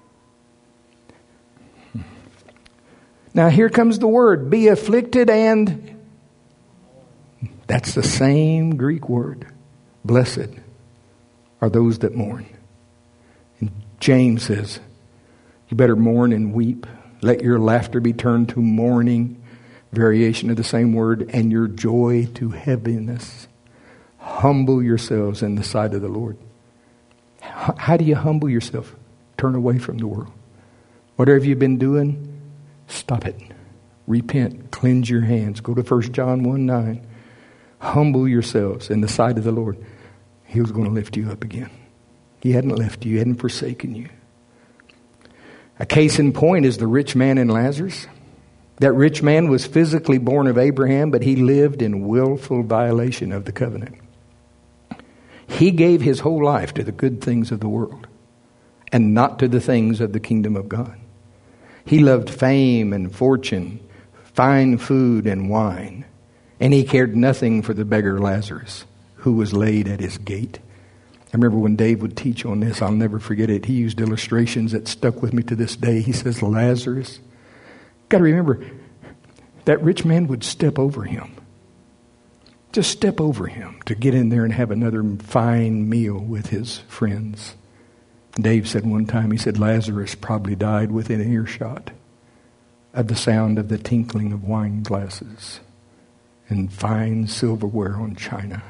Now here comes the word, be afflicted and... That's the same Greek word. Blessed are those that mourn. And James says, you better mourn and weep. Let your laughter be turned to mourning. Variation of the same word. And your joy to heaviness. Humble yourselves in the sight of the Lord. How do you humble yourself? Turn away from the world. Whatever you've been doing, stop it. Repent. Cleanse your hands. Go to 1 John 1:9. Humble yourselves in the sight of the Lord. He was going to lift you up again. He hadn't left you. He hadn't forsaken you. A case in point is the rich man and Lazarus. That rich man was physically born of Abraham, but he lived in willful violation of the covenant. He gave his whole life to the good things of the world and not to the things of the kingdom of God. He loved fame and fortune, fine food and wine, and he cared nothing for the beggar Lazarus, who was laid at his gate. I remember when Dave would teach on this, I'll never forget it. He used illustrations that stuck with me to this day. He says, Lazarus, got to remember, that rich man would step over him. Just step over him to get in there and have another fine meal with his friends. Dave said one time, he said, Lazarus probably died within earshot of the sound of the tinkling of wine glasses and fine silverware on china.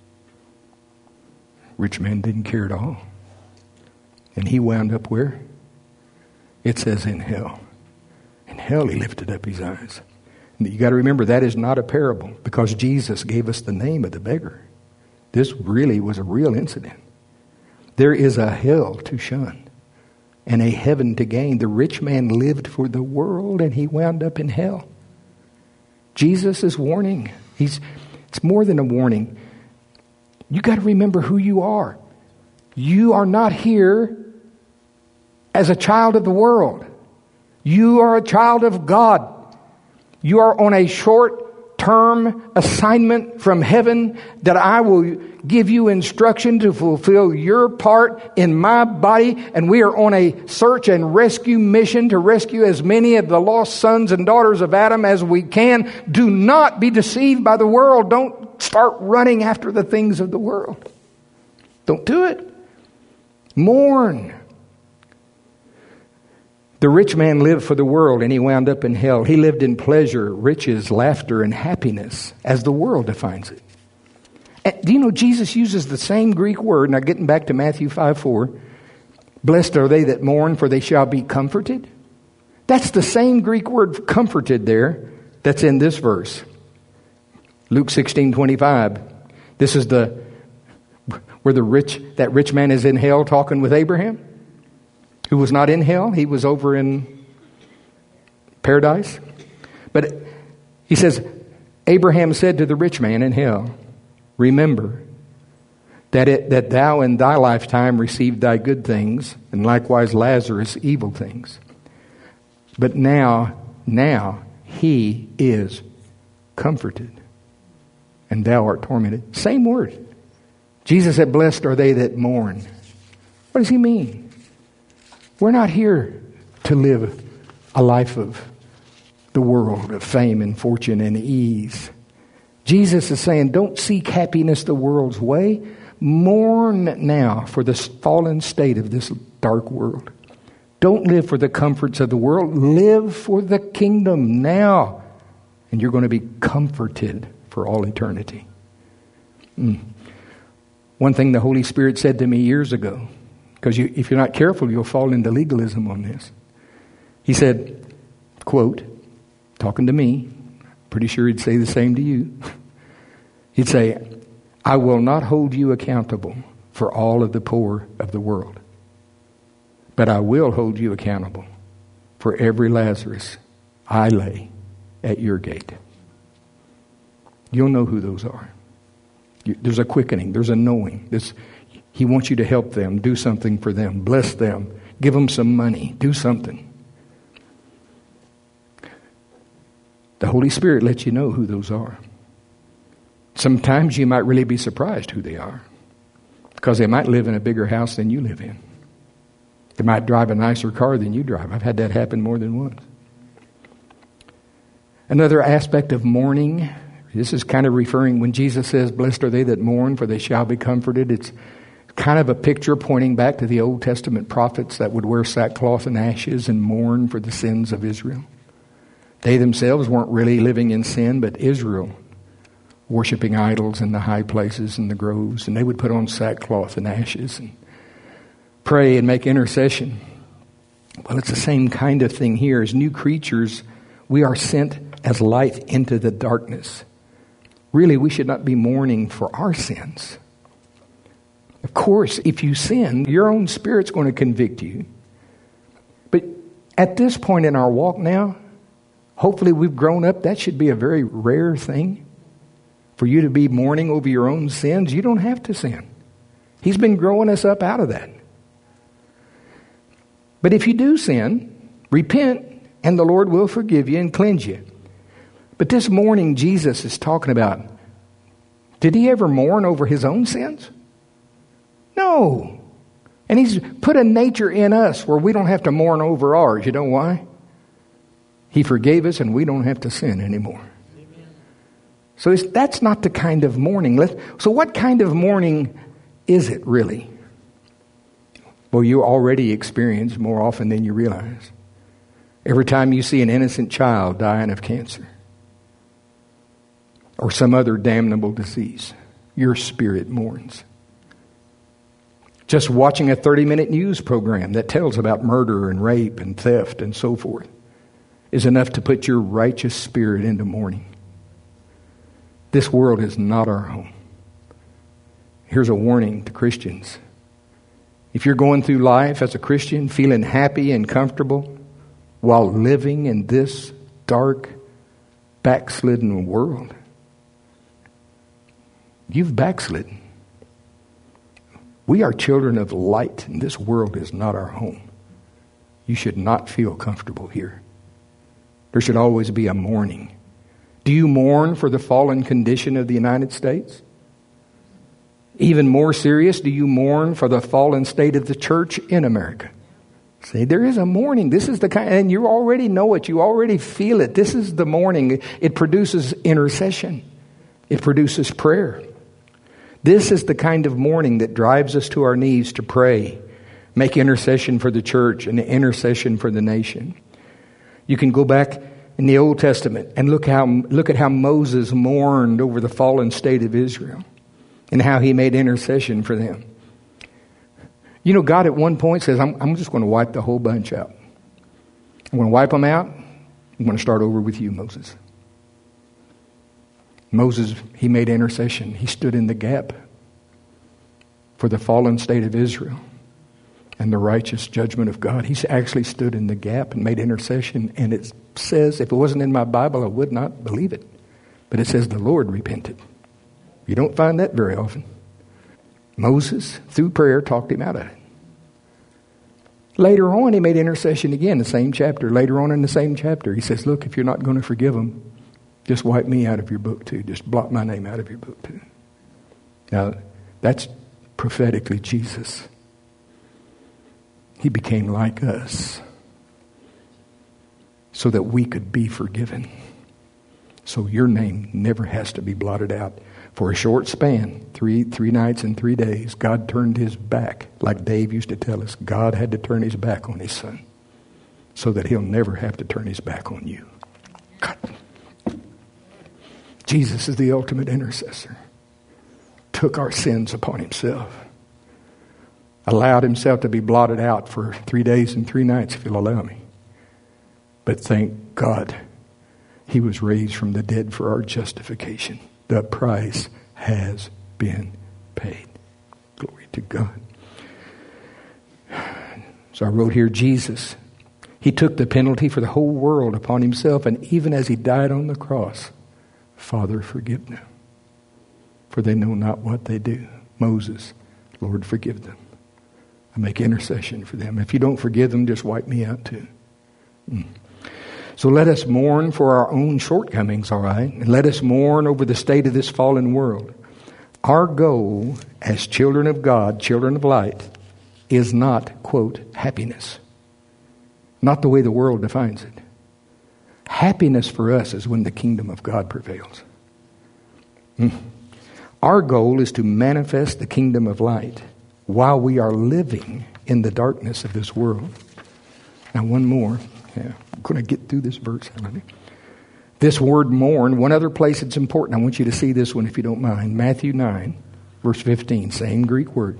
Rich man didn't care at all. And he wound up where? It says in hell. In hell he lifted up his eyes. And you got to remember, that is not a parable, because Jesus gave us the name of the beggar. This really was a real incident. There is a hell to shun and a heaven to gain. The rich man lived for the world and he wound up in hell. Jesus is warning. It's more than a warning. You got to remember who you are. You are not here as a child of the world. You are a child of God. You are on a short-term assignment from heaven that I will give you instruction to fulfill your part in my body. And we are on a search and rescue mission to rescue as many of the lost sons and daughters of Adam as we can. Do not be deceived by the world. Don't start running after the things of the world. Don't do it. Mourn. The rich man lived for the world and he wound up in hell. He lived in pleasure, riches, laughter, and happiness as the world defines it. And do you know Jesus uses the same Greek word, now getting back to Matthew 5:4, Blessed are they that mourn, for they shall be comforted. That's the same Greek word comforted there that's in this verse. Luke 16:25. This is where that rich man is in hell talking with Abraham, who was not in hell. He was over in paradise. But he says, Abraham said to the rich man in hell, remember that thou in thy lifetime received thy good things, and likewise Lazarus evil things. But now he is comforted, and thou art tormented. Same word. Jesus said, blessed are they that mourn. What does he mean? We're not here to live a life of the world, of fame and fortune and ease. Jesus is saying, don't seek happiness the world's way. Mourn now for the fallen state of this dark world. Don't live for the comforts of the world. Live for the kingdom now. And you're going to be comforted for all eternity. One thing the Holy Spirit said to me years ago, because if you're not careful, you'll fall into legalism on this. He said, quote, talking to me, pretty sure he'd say the same to you. He'd say, I will not hold you accountable for all of the poor of the world, but I will hold you accountable for every Lazarus I lay at your gate. You'll know who those are. There's a quickening. There's a knowing. He wants you to help them. Do something for them. Bless them. Give them some money. Do something. The Holy Spirit lets you know who those are. Sometimes you might really be surprised who they are, because they might live in a bigger house than you live in. They might drive a nicer car than you drive. I've had that happen more than once. Another aspect of mourning, this is kind of referring when Jesus says, blessed are they that mourn, for they shall be comforted. It's kind of a picture pointing back to the Old Testament prophets that would wear sackcloth and ashes and mourn for the sins of Israel. They themselves weren't really living in sin, but Israel, worshiping idols in the high places and the groves, and they would put on sackcloth and ashes and pray and make intercession. Well, it's the same kind of thing here. As new creatures, we are sent as light into the darkness. Really, we should not be mourning for our sins. Of course, if you sin, your own spirit's going to convict you. But at this point in our walk now, hopefully we've grown up. That should be a very rare thing. For you to be mourning over your own sins, you don't have to sin. He's been growing us up out of that. But if you do sin, repent, and the Lord will forgive you and cleanse you. But this mourning Jesus is talking about, did he ever mourn over his own sins? No. And he's put a nature in us where we don't have to mourn over ours. You know why? He forgave us and we don't have to sin anymore. So that's not the kind of mourning. So what kind of mourning is it really? Well, you already experience more often than you realize. Every time you see an innocent child dying of cancer or some other damnable disease, your spirit mourns. Just watching a 30-minute news program that tells about murder and rape and theft and so forth is enough to put your righteous spirit into mourning. This world is not our home. Here's a warning to Christians. If you're going through life as a Christian, feeling happy and comfortable while living in this dark, backslidden world, you've backslidden. We are children of light, and this world is not our home. You should not feel comfortable here. There should always be a mourning. Do you mourn for the fallen condition of the United States? Even more serious, do you mourn for the fallen state of the church in America? See, there is a mourning. This is the kind, and you already know it. You already feel it. This is the mourning. It produces intercession. It produces prayer. This is the kind of mourning that drives us to our knees to pray, make intercession for the church and intercession for the nation. You can go back in the Old Testament and look at how Moses mourned over the fallen state of Israel and how he made intercession for them. You know, God at one point says, I'm just going to wipe the whole bunch out. I'm going to wipe them out. I'm going to start over with you, Moses. Moses, he made intercession. He stood in the gap for the fallen state of Israel and the righteous judgment of God. He actually stood in the gap and made intercession. And it says, if it wasn't in my Bible, I would not believe it. But it says the Lord repented. You don't find that very often. Moses, through prayer, talked him out of it. Later on, he made intercession again, the same chapter. Later on in the same chapter, he says, look, if you're not going to forgive them, just wipe me out of your book too. Just blot my name out of your book too. Now, that's prophetically Jesus. He became like us so that we could be forgiven. So your name never has to be blotted out. For a short span, three nights and 3 days, God turned his back. Like Dave used to tell us, God had to turn his back on his son so that he'll never have to turn his back on you. God. Jesus is the ultimate intercessor. Took our sins upon himself. Allowed himself to be blotted out for 3 days and 3 nights, if you'll allow me. But thank God, he was raised from the dead for our justification. The price has been paid. Glory to God. So I wrote here, Jesus, he took the penalty for the whole world upon himself, and even as he died on the cross, Father, forgive them, for they know not what they do. Moses, Lord, forgive them. I make intercession for them. If you don't forgive them, just wipe me out too. So let us mourn for our own shortcomings, all right? And let us mourn over the state of this fallen world. Our goal as children of God, children of light, is not, quote, happiness. Not the way the world defines it. Happiness for us is when the kingdom of God prevails. Our goal is to manifest the kingdom of light while we are living in the darkness of this world. Now one more. Yeah, I'm going to get through this verse. This word mourn, one other place it's important. I want you to see this one if you don't mind. Matthew 9, verse 15, same Greek word.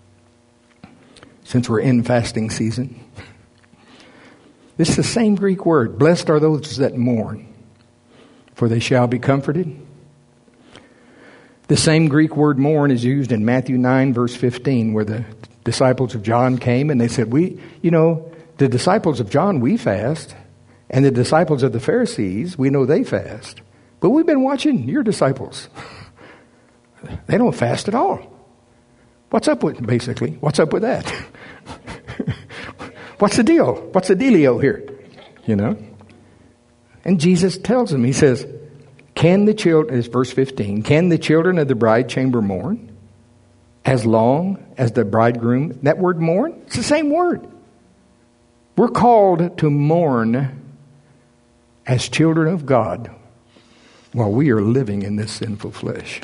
Since we're in fasting season. This is the same Greek word. Blessed are those that mourn, for they shall be comforted. The same Greek word mourn is used in Matthew 9, verse 15, where the disciples of John came and they said, the disciples of John, we fast, and the disciples of the Pharisees, we know they fast. But we've been watching your disciples. They don't fast at all. What's up with that? What's the deal? What's the dealio here? You know? And Jesus tells them, he says, it's verse 15, can the children of the bride chamber mourn as long as the bridegroom, that word mourn, it's the same word. We're called to mourn as children of God while we are living in this sinful flesh.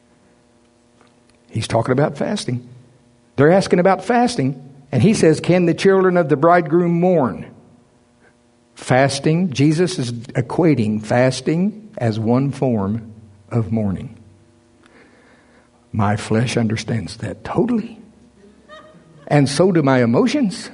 He's talking about fasting. They're asking about fasting. And he says, can the children of the bridegroom mourn? Fasting, Jesus is equating fasting as one form of mourning. My flesh understands that totally. And so do my emotions.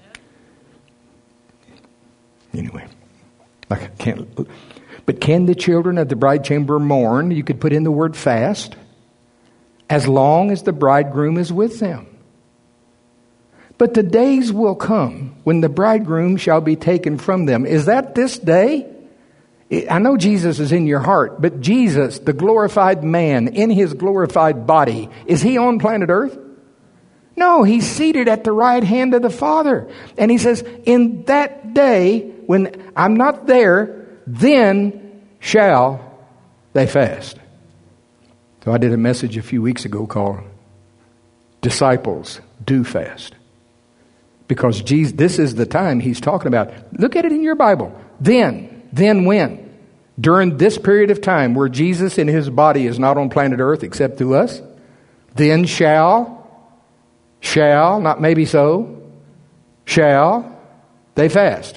Anyway, I can't. But can the children of the bride chamber mourn? You could put in the word fast. As long as the bridegroom is with them. But the days will come when the bridegroom shall be taken from them. Is that this day? I know Jesus is in your heart, but Jesus, the glorified man in his glorified body, is he on planet Earth? No, he's seated at the right hand of the Father. And he says, in that day, when I'm not there, then shall they fast. So I did a message a few weeks ago called Disciples Do Fast. Because Jesus, this is the time he's talking about. Look at it in your Bible. Then when? During this period of time where Jesus in his body is not on planet Earth except through us, then shall, not maybe so, shall they fast.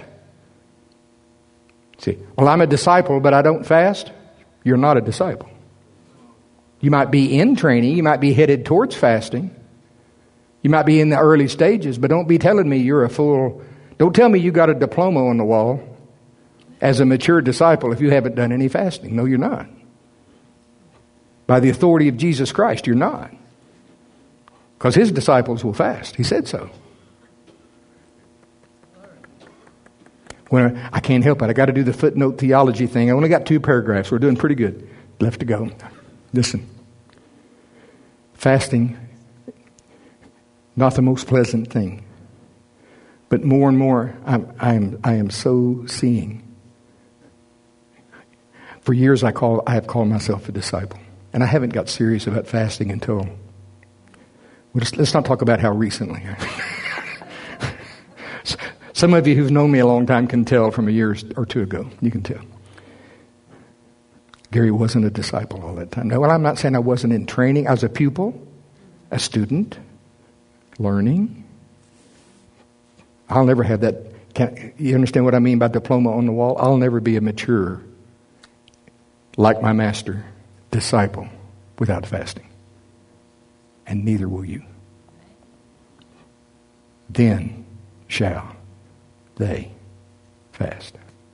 See, well, I'm a disciple, but I don't fast. You're not a disciple. You might be in training. You might be headed towards fasting. You might be in the early stages, but don't be telling me don't tell me you got a diploma on the wall as a mature disciple if you haven't done any fasting. No, you're not. By the authority of Jesus Christ, you're not. Because his disciples will fast. He said so. When I can't help it. I got to do the footnote theology thing. I only got 2 paragraphs. We're doing pretty good. Left to go. Listen. Fasting, not the most pleasant thing. But more and more, I am so seeing. For years, I have called myself a disciple. And I haven't got serious about fasting until... Let's not talk about how recently. Some of you who've known me a long time can tell from a year or 2 ago. You can tell. Gary wasn't a disciple all that time. Now, well, I'm not saying I wasn't in training. I was a pupil, a student, learning. I'll never have that. You understand what I mean by diploma on the wall? I'll never be a mature, like my master, disciple without fasting. And neither will you. Then shall they fast.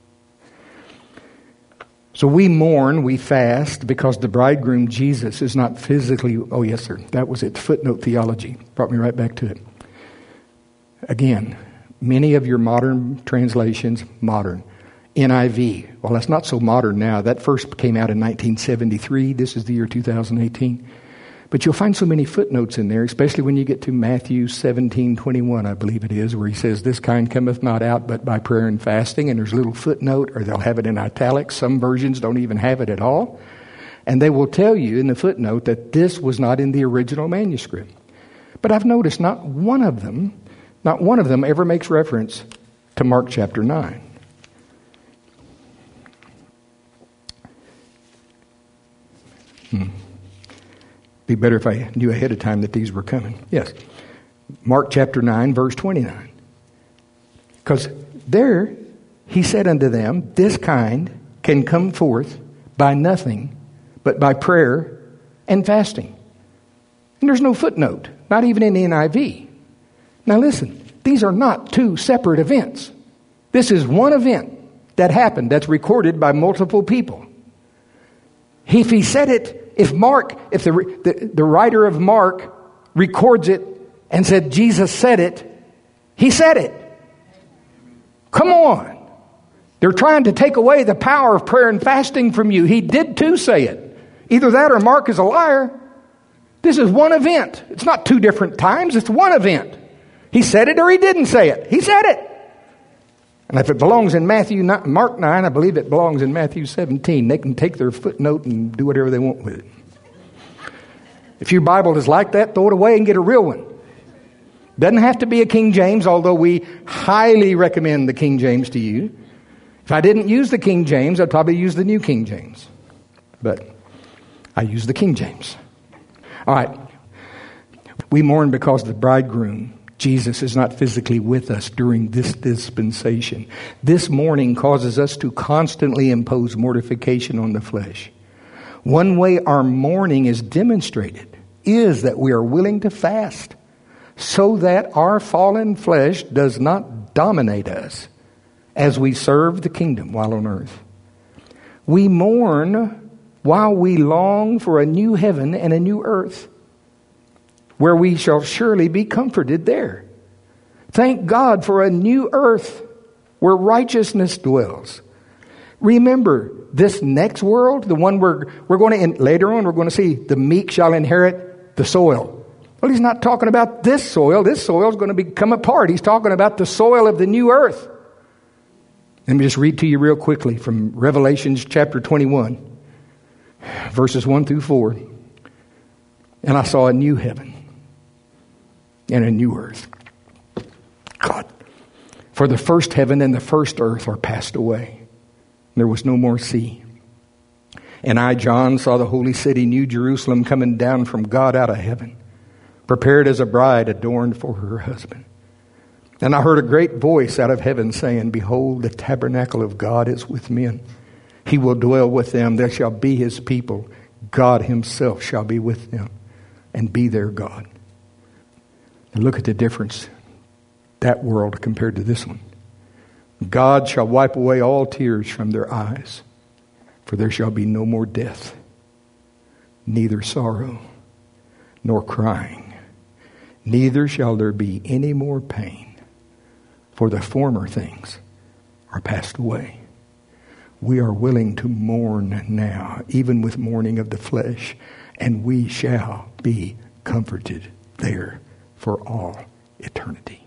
So we mourn, we fast, because the bridegroom Jesus is not physically... Oh, yes, sir. That was it. Footnote theology. Brought me right back to it. Again, many of your modern translations, modern. NIV. Well, that's not so modern now. That first came out in 1973. This is the year 2018. But you'll find so many footnotes in there, especially when you get to Matthew 17:21, I believe it is, where he says, this kind cometh not out but by prayer and fasting. And there's a little footnote, or they'll have it in italics. Some versions don't even have it at all. And they will tell you in the footnote that this was not in the original manuscript. But I've noticed not one of them ever makes reference to Mark chapter 9. Be better if I knew ahead of time that these were coming. Yes. Mark chapter 9, verse 29. Because there he said unto them, this kind can come forth by nothing but by prayer and fasting. And there's no footnote, not even in the NIV. Now listen, these are not 2 separate events. This is one event that happened that's recorded by multiple people. If he said it, if the writer of Mark records it and said Jesus said it, he said it. Come on. They're trying to take away the power of prayer and fasting from you. He did too say it. Either that or Mark is a liar. This is one event. It's not 2 different times. It's one event. He said it or he didn't say it. He said it. And if it belongs in Mark 9, I believe it belongs in Matthew 17. They can take their footnote and do whatever they want with it. If your Bible is like that, throw it away and get a real one. Doesn't have to be a King James, although we highly recommend the King James to you. If I didn't use the King James, I'd probably use the New King James. But I use the King James. All right. We mourn because the bridegroom, Jesus, is not physically with us during this dispensation. This mourning causes us to constantly impose mortification on the flesh. One way our mourning is demonstrated is that we are willing to fast so that our fallen flesh does not dominate us as we serve the kingdom while on earth. We mourn while we long for a new heaven and a new earth, where we shall surely be comforted there. Thank God for a new earth where righteousness dwells. Remember, this next world, the one we're going to, later on, we're going to see the meek shall inherit the soil. Well, he's not talking about this soil. This soil is going to become apart. He's talking about the soil of the new earth. Let me just read to you real quickly from Revelation chapter 21, verses 1 through 4. And I saw a new heaven and a new earth. God, for the first heaven and the first earth are passed away. There was no more sea. And I, John, saw the holy city, New Jerusalem, coming down from God out of heaven, prepared as a bride adorned for her husband. And I heard a great voice out of heaven saying, behold, the tabernacle of God is with men. He will dwell with them. They shall be his people. God himself shall be with them and be their God. And look at the difference, that world compared to this one. God shall wipe away all tears from their eyes, for there shall be no more death, neither sorrow nor crying, neither shall there be any more pain, for the former things are passed away. We are willing to mourn now, even with mourning of the flesh, and we shall be comforted there for all eternity.